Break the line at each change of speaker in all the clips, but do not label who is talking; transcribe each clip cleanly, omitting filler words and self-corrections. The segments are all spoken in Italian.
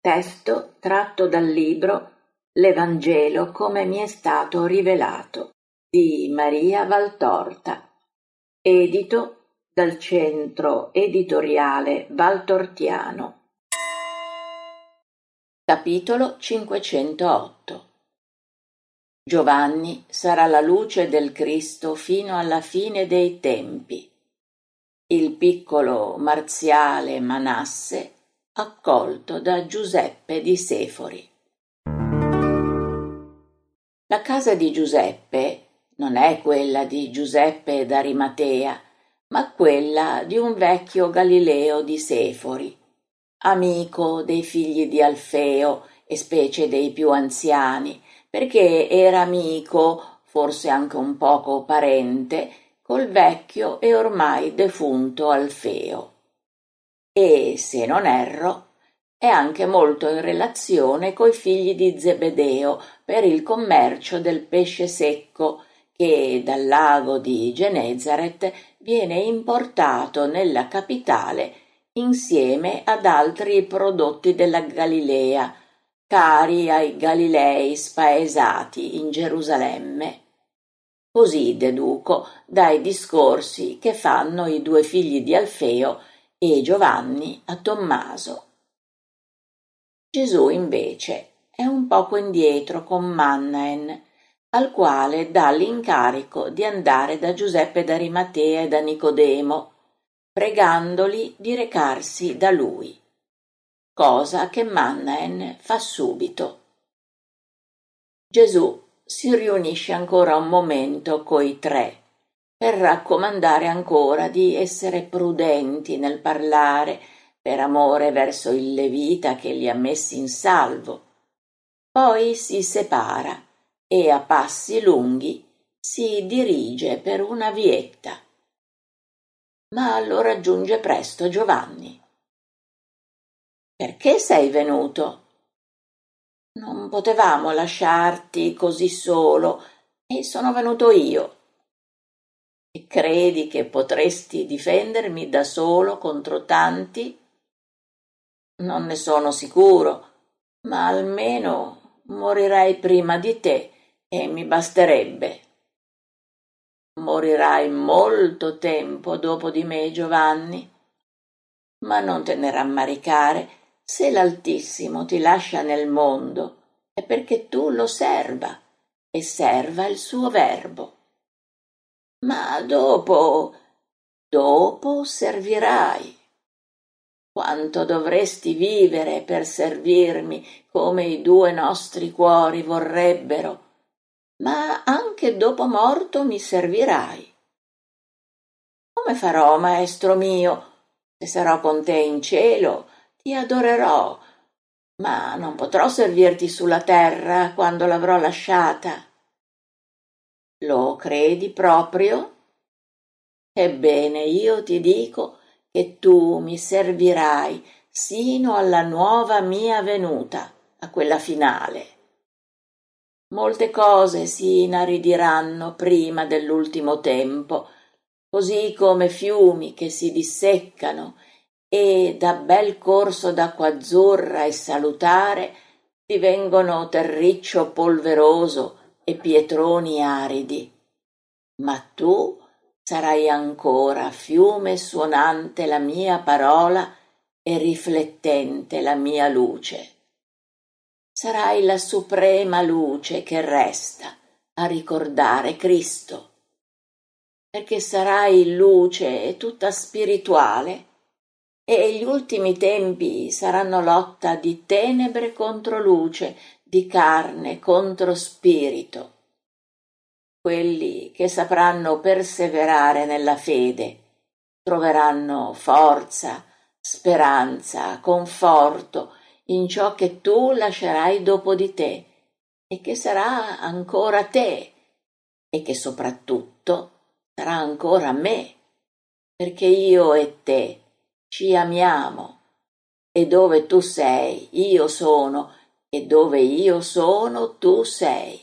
Testo tratto dal libro L'Evangelo come mi è stato rivelato di Maria Valtorta, edito dal Centro Editoriale Valtortiano. Capitolo 508. Giovanni sarà la luce del Cristo fino alla fine dei tempi. Il piccolo marziale Manasse accolto da Giuseppe di Sefori. La casa di Giuseppe non è quella di Giuseppe d'Arimatea, ma quella di un vecchio Galileo di Sefori, amico dei figli di Alfeo e specie dei più anziani, perché era amico, forse anche un poco parente, col vecchio e ormai defunto Alfeo. E, se non erro, è anche molto in relazione coi figli di Zebedeo per il commercio del pesce secco che dal lago di Genesaret viene importato nella capitale insieme ad altri prodotti della Galilea, cari ai Galilei spaesati in Gerusalemme. Così deduco dai discorsi che fanno i due figli di Alfeo e Giovanni a Tommaso. Gesù invece è un poco indietro con Mannaen, al quale dà l'incarico di andare da Giuseppe d'Arimatea e da Nicodemo, pregandoli di recarsi da lui, cosa che Mannaen fa subito. Gesù si riunisce ancora un momento coi tre, per raccomandare ancora di essere prudenti nel parlare, per amore verso il Levita che li ha messi in salvo. Poi si separa e a passi lunghi si dirige per una vietta. Ma lo raggiunge presto Giovanni. «Perché sei venuto? Non potevamo lasciarti così solo e sono venuto io. E credi che potresti difendermi da solo contro tanti? Non ne sono sicuro, ma almeno morirai prima di te e mi basterebbe. Morirai molto tempo dopo di me, Giovanni, ma non te ne rammaricare. Se l'Altissimo ti lascia nel mondo è perché tu lo serva e serva il suo verbo. Ma dopo servirai. Quanto dovresti vivere per servirmi come i due nostri cuori vorrebbero, ma anche dopo morto mi servirai. Come farò, maestro mio? Se sarò con te in cielo, ti adorerò, ma non potrò servirti sulla terra quando l'avrò lasciata. Lo credi proprio? Ebbene, io ti dico che tu mi servirai sino alla nuova mia venuta, a quella finale. Molte cose si inaridiranno prima dell'ultimo tempo, così come fiumi che si disseccano e da bel corso d'acqua azzurra e salutare divengono terriccio polveroso e pietroni aridi. Ma tu sarai ancora fiume suonante la mia parola e riflettente la mia luce. Sarai la suprema luce che resta a ricordare Cristo, perché sarai luce tutta spirituale e gli ultimi tempi saranno lotta di tenebre contro luce, di carne contro spirito. Quelli che sapranno perseverare nella fede troveranno forza, speranza, conforto in ciò che tu lascerai dopo di te e che sarà ancora te e che soprattutto sarà ancora me, perché io e te ci amiamo e dove tu sei io sono e dove io sono tu sei.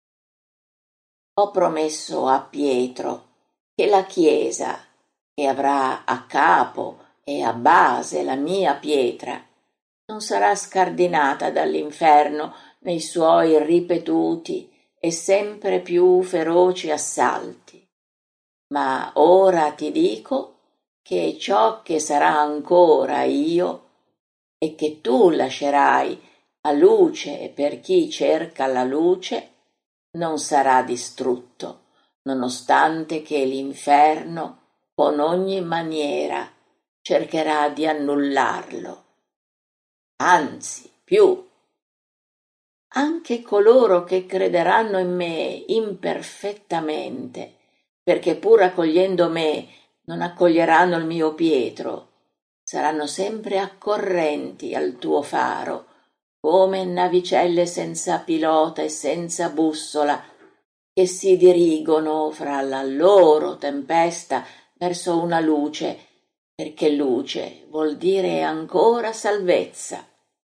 Ho promesso a Pietro che la Chiesa, che avrà a capo e a base la mia pietra, non sarà scardinata dall'inferno nei suoi ripetuti e sempre più feroci assalti. Ma ora ti dico che ciò che sarà ancora io e che tu lascerai a luce per chi cerca la luce non sarà distrutto, nonostante che l'inferno con ogni maniera cercherà di annullarlo. Anzi, più, anche coloro che crederanno in me imperfettamente, perché pur accogliendo me non accoglieranno il mio Pietro, saranno sempre accorrenti al tuo faro, come navicelle senza pilota e senza bussola, che si dirigono fra la loro tempesta verso una luce, perché luce vuol dire ancora salvezza.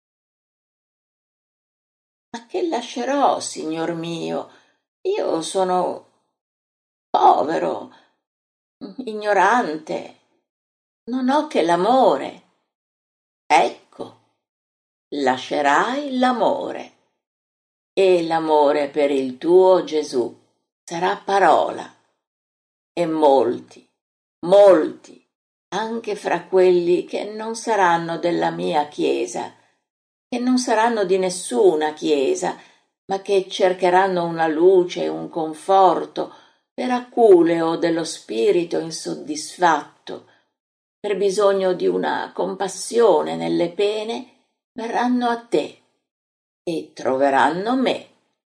Ma che lascerò, signor mio? Io sono povero, ignorante, non ho che l'amore. Ecco, lascerai l'amore, e l'amore per il tuo Gesù sarà parola, e molti, molti, anche fra quelli che non saranno della mia Chiesa, che non saranno di nessuna Chiesa, ma che cercheranno una luce e un conforto per aculeo dello spirito insoddisfatto, per bisogno di una compassione nelle pene, verranno a te e troveranno me.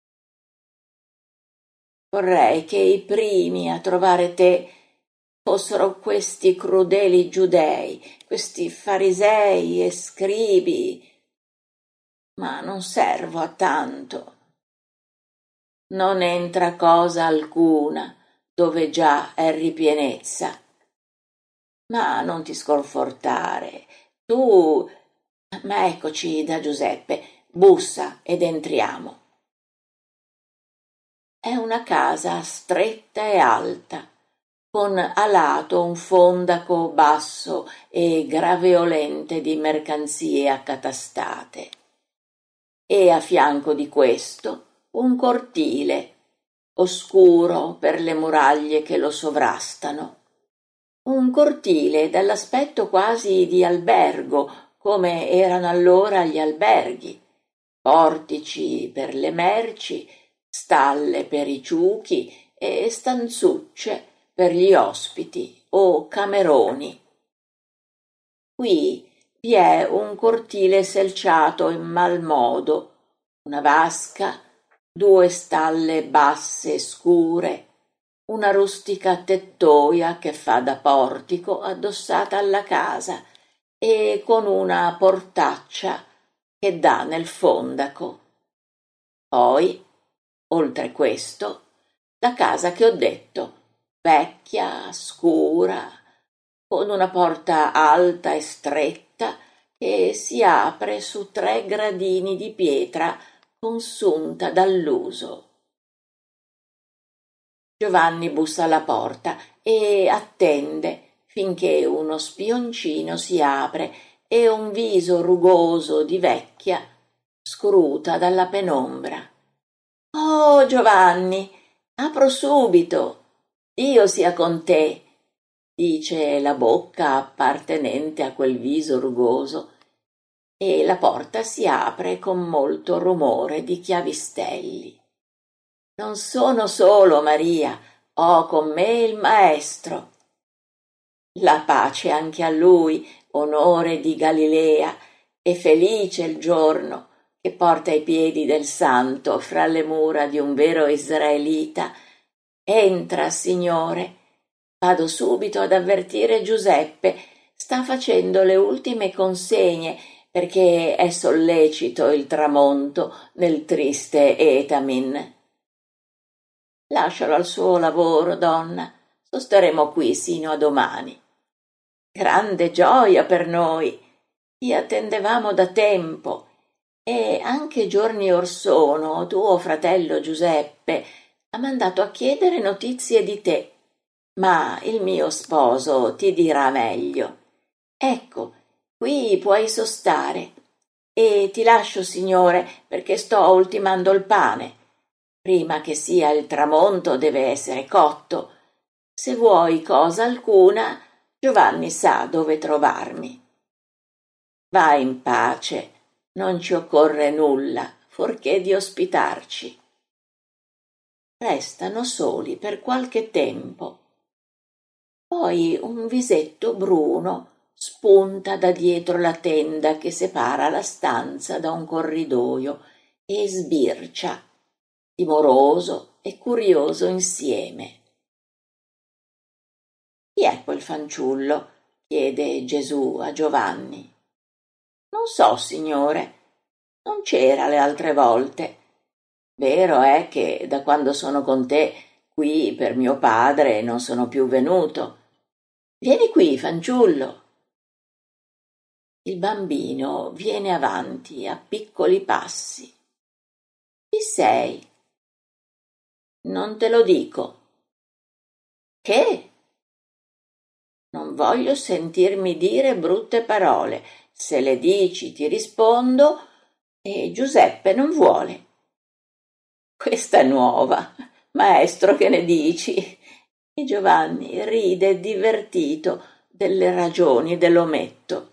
Vorrei che i primi a trovare te fossero questi crudeli giudei, questi farisei e scribi, ma non servo a tanto. Non entra cosa alcuna dove già è ripienezza. Ma non ti sconfortare, tu. Ma eccoci da Giuseppe, bussa ed entriamo. È una casa stretta e alta, con a lato un fondaco basso e graveolente di mercanzie accatastate, e a fianco di questo un cortile, oscuro per le muraglie che lo sovrastano. Un cortile dall'aspetto quasi di albergo, come erano allora gli alberghi, portici per le merci, stalle per i ciuchi e stanzucce per gli ospiti o cameroni. Qui vi è un cortile selciato in mal modo, una vasca, 2 stalle basse scure, una rustica tettoia che fa da portico addossata alla casa e con una portaccia che dà nel fondaco. Poi, oltre questo, la casa che ho detto, vecchia, scura, con una porta alta e stretta che si apre su 3 gradini di pietra consunta dall'uso. Giovanni bussa alla porta e attende finché uno spioncino si apre e un viso rugoso di vecchia scruta dalla penombra. «Oh, Giovanni, apro subito, Dio sia con te», dice la bocca appartenente a quel viso rugoso, e la porta si apre con molto rumore di chiavistelli. «Non sono solo, Maria, ho con me il maestro». La pace anche a lui, onore di Galilea, e felice il giorno che porta i piedi del santo fra le mura di un vero israelita. «Entra, Signore, vado subito ad avvertire Giuseppe, sta facendo le ultime consegne perché è sollecito il tramonto nel triste Etamin». «Lascialo al suo lavoro, donna, sosteremo qui sino a domani». «Grande gioia per noi, ti attendevamo da tempo, e anche giorni or sono tuo fratello Giuseppe ha mandato a chiedere notizie di te, ma il mio sposo ti dirà meglio. Ecco, qui puoi sostare, E ti lascio, signore, perché sto ultimando il pane. Prima che sia il tramonto deve essere cotto. Se vuoi cosa alcuna, Giovanni sa dove trovarmi. Va in pace, non ci occorre nulla, fuorché di ospitarci. Restano soli per qualche tempo. Poi un visetto bruno spunta da dietro la tenda che separa la stanza da un corridoio e sbircia, timoroso e curioso insieme. Chi è quel fanciullo? Chiede Gesù a Giovanni. Non so, signore, non c'era le altre volte. Vero è che da quando sono con te qui per mio padre non sono più venuto. Vieni qui, fanciullo. Il bambino viene avanti a piccoli passi. Chi sei? Non te lo dico. Che? Non voglio sentirmi dire brutte parole. Se le dici ti rispondo e Giuseppe non vuole. Questa è nuova. Maestro, che ne dici? E Giovanni ride divertito delle ragioni dell'ometto.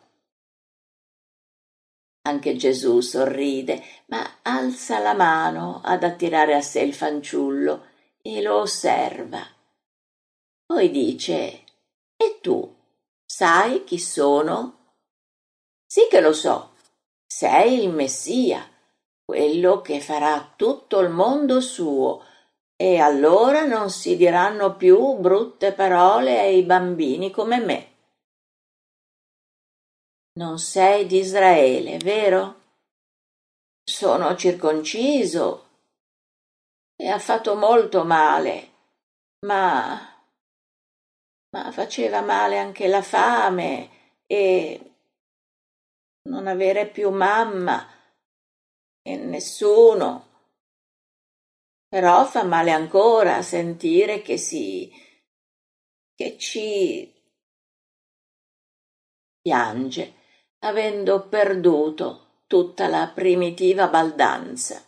Anche Gesù sorride, ma alza la mano ad attirare a sé il fanciullo e lo osserva. Poi dice: E tu, sai chi sono? Sì che lo so, sei il Messia, quello che farà tutto il mondo suo, e allora non si diranno più brutte parole ai bambini come me. Non sei di Israele, vero? Sono circonciso e ha fatto molto male, ma faceva male anche la fame e non avere più mamma e nessuno. Però fa male ancora sentire che ci piange, avendo perduto tutta la primitiva baldanza.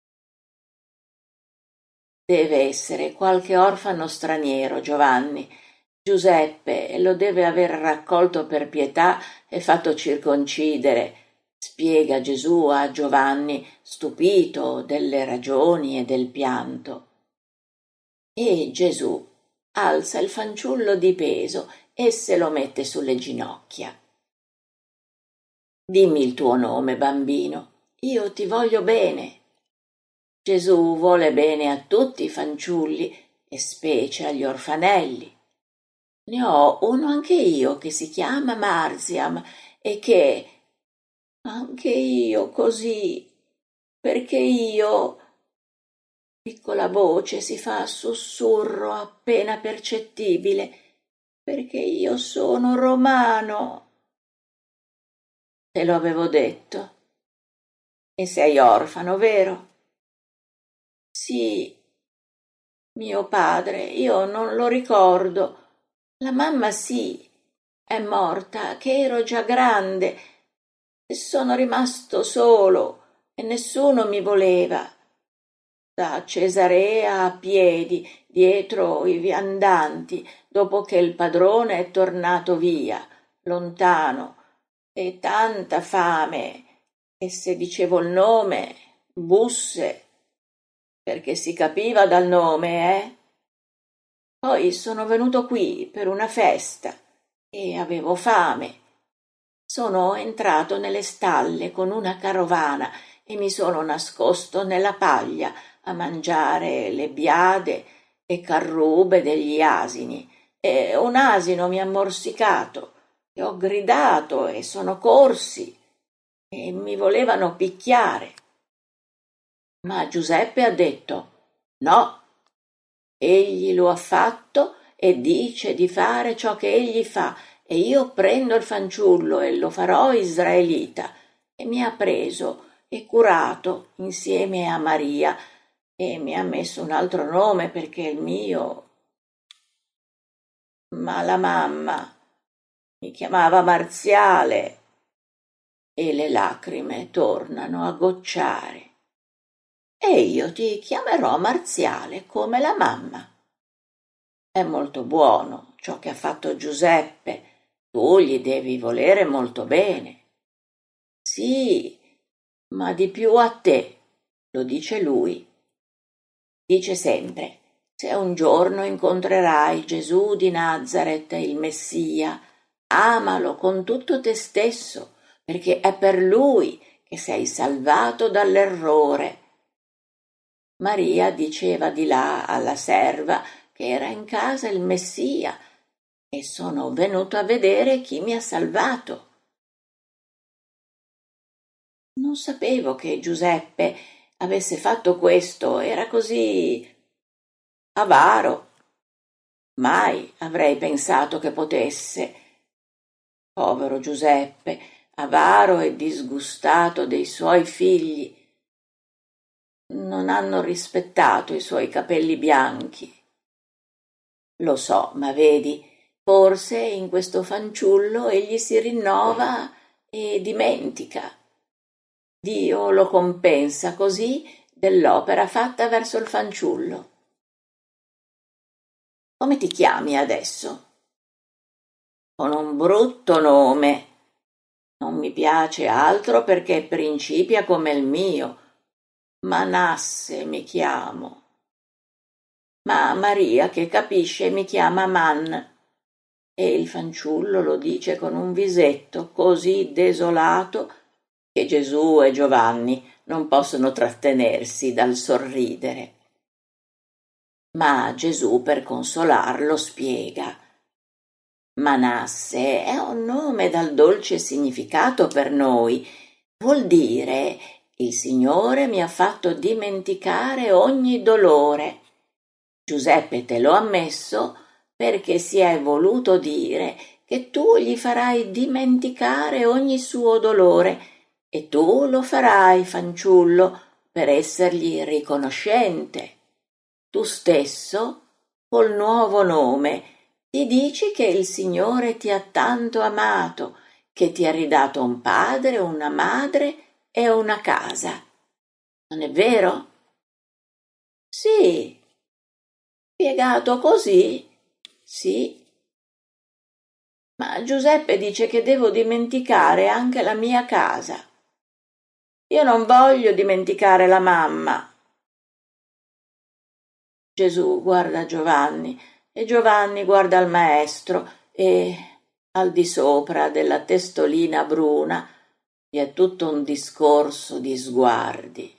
Deve essere qualche orfano straniero, Giovanni. Giuseppe lo deve aver raccolto per pietà e fatto circoncidere, spiega Gesù a Giovanni, stupito delle ragioni e del pianto. E Gesù alza il fanciullo di peso e se lo mette sulle ginocchia. Dimmi il tuo nome, bambino, io ti voglio bene. Gesù vuole bene a tutti i fanciulli e specie agli orfanelli. Ne ho uno anche io che si chiama Marziam e che anche io così, perché io. Piccola voce si fa sussurro appena percettibile, perché io sono romano. Te lo avevo detto. E sei orfano, vero? Sì, mio padre, io non lo ricordo. La mamma sì, è morta, che ero già grande e sono rimasto solo e nessuno mi voleva. Da Cesarea a piedi, dietro i viandanti, dopo che il padrone è tornato via, lontano, e tanta fame, e se dicevo il nome, busse, perché si capiva dal nome, eh? Poi sono venuto qui per una festa e avevo fame. Sono entrato nelle stalle con una carovana e mi sono nascosto nella paglia a mangiare le biade e carrube degli asini. E un asino mi ha morsicato e ho gridato e sono corsi e mi volevano picchiare. Ma Giuseppe ha detto: no, egli lo ha fatto e dice di fare ciò che egli fa, e io prendo il fanciullo e lo farò israelita. E mi ha preso e curato insieme a Maria e mi ha messo un altro nome perché il mio. Ma la mamma mi chiamava Marziale e le lacrime tornano a gocciare. E io ti chiamerò Marziale come la mamma. È molto buono ciò che ha fatto Giuseppe, tu gli devi volere molto bene. Sì, ma di più a te, lo dice lui. Dice sempre, se un giorno incontrerai Gesù di Nazaret, il Messia, amalo con tutto te stesso, perché è per lui che sei salvato dall'errore. Maria diceva di là alla serva che era in casa il Messia e sono venuto a vedere chi mi ha salvato. Non sapevo che Giuseppe avesse fatto questo, era così avaro. Mai avrei pensato che potesse. Povero Giuseppe, avaro e disgustato dei suoi figli. Non hanno rispettato i suoi capelli bianchi. Lo so, ma vedi, forse in questo fanciullo egli si rinnova e dimentica. Dio lo compensa così dell'opera fatta verso il fanciullo. Come ti chiami adesso? Con un brutto nome. Non mi piace altro perché principia come il mio. Manasse mi chiamo. Ma Maria, che capisce, mi chiama Man. E il fanciullo lo dice con un visetto così desolato che Gesù e Giovanni non possono trattenersi dal sorridere. Ma Gesù, per consolarlo, spiega: Manasse è un nome dal dolce significato per noi. Vuol dire il Signore mi ha fatto dimenticare ogni dolore. Giuseppe te l'ho ammesso perché si è voluto dire che tu gli farai dimenticare ogni suo dolore e tu lo farai, fanciullo, per essergli riconoscente. Tu stesso, col nuovo nome, ti dici che il Signore ti ha tanto amato, che ti ha ridato un padre, una madre e una casa. Non è vero? Sì. Spiegato così? Sì. Ma Giuseppe dice che devo dimenticare anche la mia casa. Io non voglio dimenticare la mamma. Gesù guarda Giovanni e Giovanni guarda il maestro e al di sopra della testolina bruna vi è tutto un discorso di sguardi.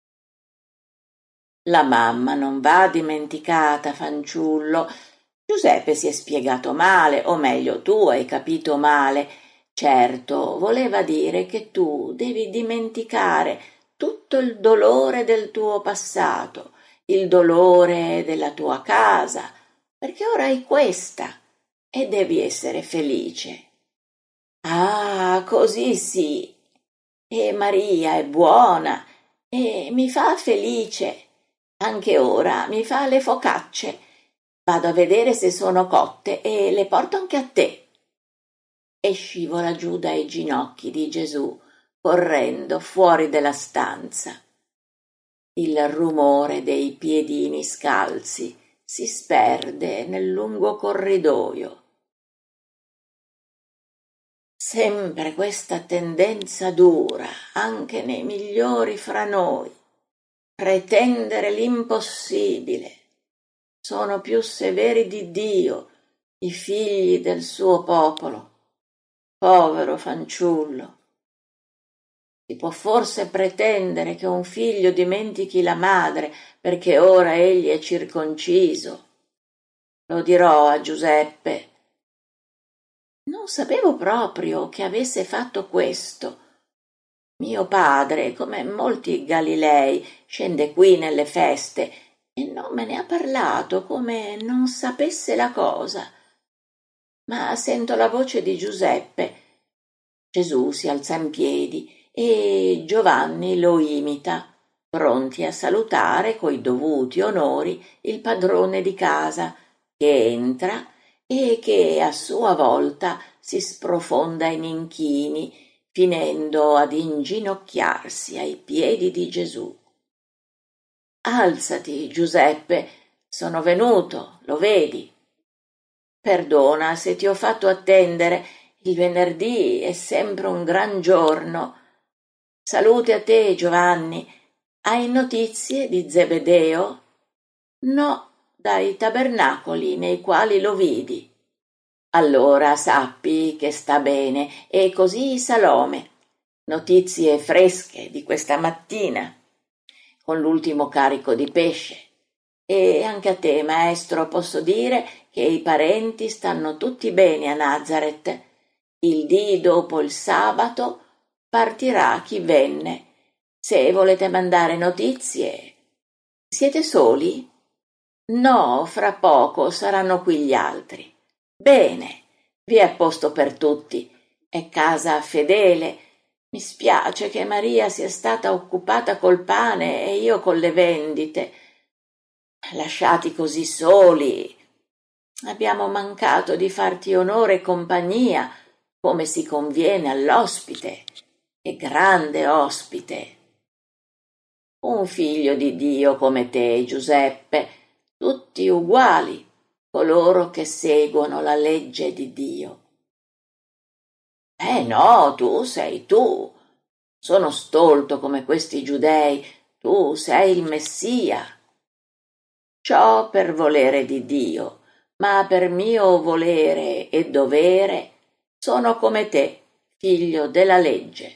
La mamma non va dimenticata, fanciullo. Giuseppe si è spiegato male, o meglio tu hai capito male. Certo, voleva dire che tu devi dimenticare tutto il dolore del tuo passato, il dolore della tua casa, perché ora hai questa e devi essere felice. Ah, così sì. E Maria è buona e mi fa felice. Anche ora mi fa le focacce. Vado a vedere se sono cotte e le porto anche a te. E scivola giù dai ginocchi di Gesù, correndo fuori della stanza. Il rumore dei piedini scalzi si sperde nel lungo corridoio. Sempre questa tendenza dura, anche nei migliori fra noi. Pretendere l'impossibile. Sono più severi di Dio, i figli del suo popolo. Povero fanciullo. Si può forse pretendere che un figlio dimentichi la madre perché ora egli è circonciso. Lo dirò a Giuseppe. Non sapevo proprio che avesse fatto questo. Mio padre, come molti Galilei, scende qui nelle feste e non me ne ha parlato, come non sapesse la cosa. Ma sento la voce di Giuseppe. Gesù si alza in piedi e Giovanni lo imita, pronti a salutare coi dovuti onori il padrone di casa, che entra e che a sua volta si sprofonda in inchini, finendo ad inginocchiarsi ai piedi di Gesù. Alzati, Giuseppe, sono venuto, lo vedi. Perdona se ti ho fatto attendere, il venerdì è sempre un gran giorno. Salute a te, Giovanni. Hai notizie di Zebedeo? No, dai tabernacoli nei quali lo vidi. Allora sappi che sta bene, e così Salome. Notizie fresche di questa mattina, con l'ultimo carico di pesce. E anche a te, maestro, posso dire che i parenti stanno tutti bene a Nazareth. Il dì dopo il sabato partirà chi venne. Se volete mandare notizie. Siete soli? No, fra poco saranno qui gli altri. Bene, vi è posto per tutti. È casa fedele. Mi spiace che Maria sia stata occupata col pane e io con le vendite. Lasciati così soli. Abbiamo mancato di farti onore e compagnia, come si conviene all'ospite, e grande ospite. Un figlio di Dio come te, Giuseppe, tutti uguali, coloro che seguono la legge di Dio. No, tu sei tu. Sono stolto come questi giudei, tu sei il Messia. Ciò per volere di Dio, ma per mio volere e dovere sono come te, figlio della legge.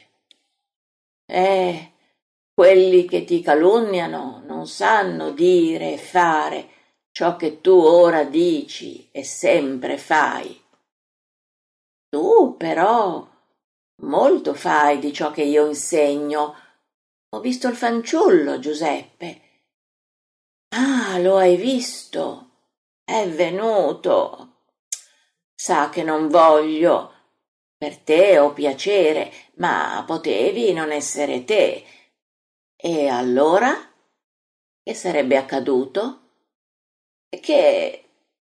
Quelli che ti calunniano non sanno dire e fare ciò che tu ora dici e sempre fai. Tu però molto fai di ciò che io insegno. Ho visto il fanciullo, Giuseppe. Ah, lo hai visto? È venuto. Sa che non voglio. Per te ho piacere, ma potevi non essere te. E allora? Che sarebbe accaduto? Che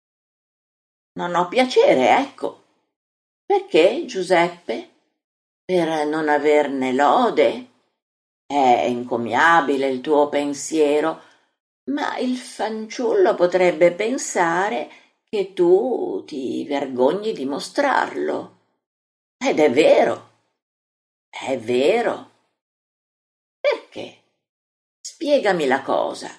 non ho piacere, ecco. Perché, Giuseppe? Per non averne lode? È encomiabile il tuo pensiero, ma il fanciullo potrebbe pensare che tu ti vergogni di mostrarlo. Ed è vero. È vero. Perché? Spiegami la cosa.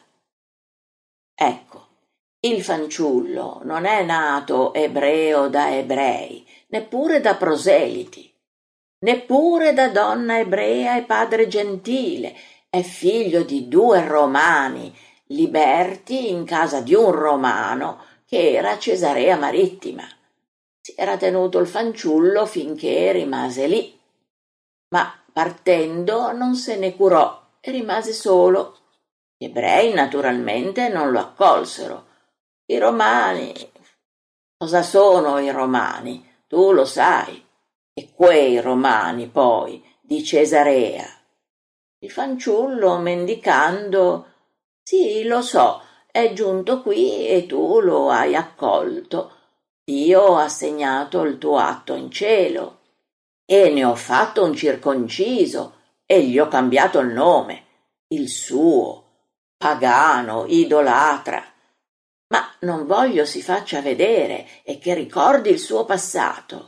Ecco, il fanciullo non è nato ebreo da ebrei, neppure da proseliti, neppure da donna ebrea e padre gentile. È figlio di 2 romani, liberti in casa di un romano che era Cesarea Marittima. Si era tenuto il fanciullo finché rimase lì, ma partendo non se ne curò e rimase solo. Gli ebrei naturalmente non lo accolsero. I romani. Cosa sono i romani? Tu lo sai. E quei romani poi di Cesarea. Il fanciullo, mendicando, sì, lo so, è giunto qui e tu lo hai accolto. Dio ha segnato il tuo atto in cielo e ne ho fatto un circonciso e gli ho cambiato il nome, il suo, pagano, idolatra. Ma non voglio si faccia vedere e che ricordi il suo passato.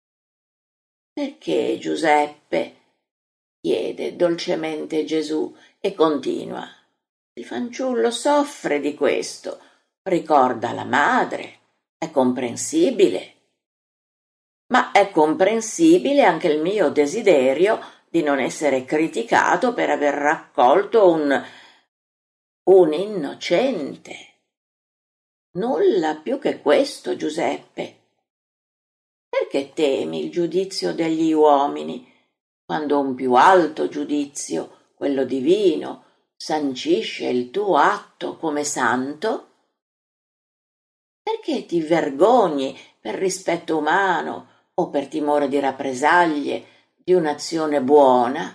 Perché, Giuseppe? Chiede dolcemente Gesù e continua. Il fanciullo soffre di questo, ricorda la madre, è comprensibile. Ma è comprensibile anche il mio desiderio di non essere criticato per aver raccolto un innocente. Nulla più che questo, Giuseppe. Perché temi il giudizio degli uomini, quando un più alto giudizio, quello divino, sancisce il tuo atto come santo? Perché ti vergogni per rispetto umano o per timore di rappresaglie di un'azione buona?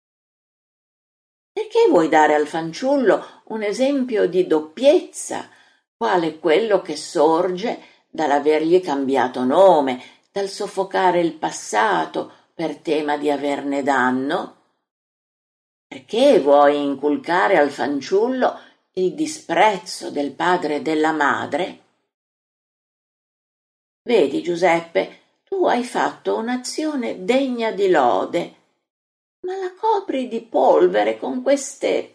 Perché vuoi dare al fanciullo un esempio di doppiezza, quale quello che sorge dall'avergli cambiato nome, dal soffocare il passato per tema di averne danno? Perché vuoi inculcare al fanciullo il disprezzo del padre e della madre? Vedi, Giuseppe, tu hai fatto un'azione degna di lode, ma la copri di polvere con queste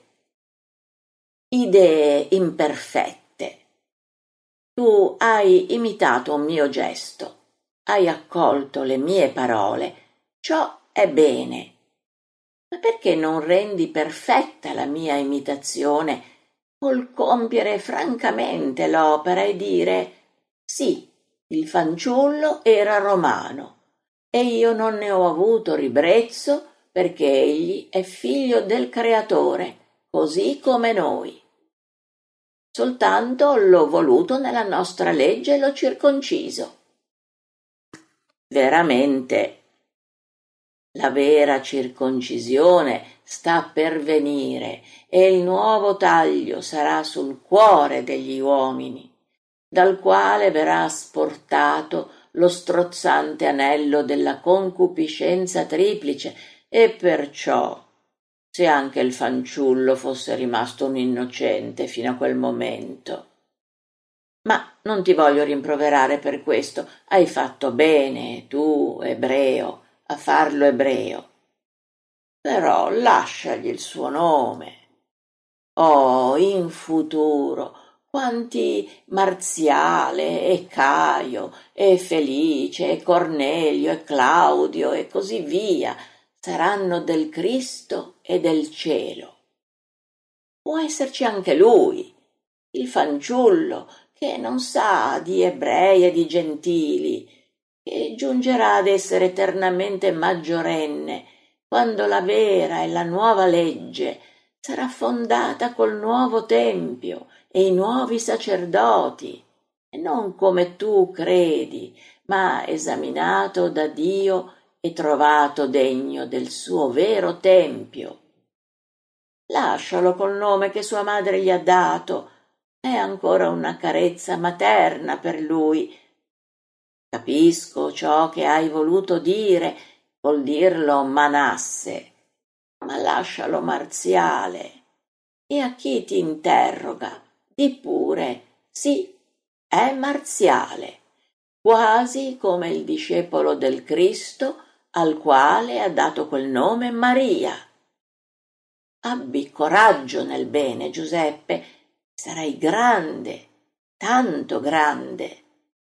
idee imperfette. Tu hai imitato un mio gesto, hai accolto le mie parole, ciò è bene. Ma perché non rendi perfetta la mia imitazione col compiere francamente l'opera e dire sì, il fanciullo era romano e io non ne ho avuto ribrezzo perché egli è figlio del Creatore, così come noi. Soltanto l'ho voluto nella nostra legge e l'ho circonciso. Veramente, la vera circoncisione sta per venire e il nuovo taglio sarà sul cuore degli uomini, dal quale verrà sportato lo strozzante anello della concupiscenza triplice, e perciò, se anche il fanciullo fosse rimasto un innocente fino a quel momento. Ma non ti voglio rimproverare per questo, hai fatto bene, tu, ebreo, a farlo ebreo. Però lasciagli il suo nome. Oh, in futuro, quanti Marziale e Caio e Felice e Cornelio e Claudio e così via saranno del Cristo e del cielo. Può esserci anche lui, il fanciullo, che non sa di ebrei e di gentili, che giungerà ad essere eternamente maggiorenne quando la vera e la nuova legge sarà fondata col nuovo tempio e i nuovi sacerdoti, e non come tu credi, ma esaminato da Dio e trovato degno del suo vero tempio. Lascialo col nome che sua madre gli ha dato, è ancora una carezza materna per lui. Capisco ciò che hai voluto dire col dirlo Manasse, ma lascialo Marziale. E a chi ti interroga, di pure, sì, è Marziale, quasi come il discepolo del Cristo al quale ha dato quel nome Maria. Abbi coraggio nel bene, Giuseppe, sarai grande, tanto grande.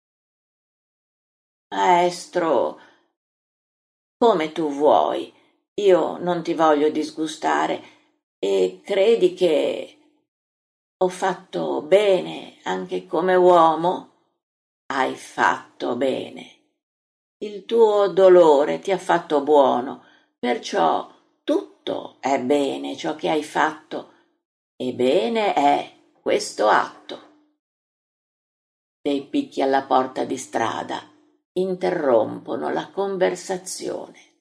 Maestro, come tu vuoi, io non ti voglio disgustare e credi che ho fatto bene anche come uomo? Hai fatto bene. Il tuo dolore ti ha fatto buono, perciò tutto è bene ciò che hai fatto, e bene è questo atto. Dei picchi alla porta di strada interrompono la conversazione.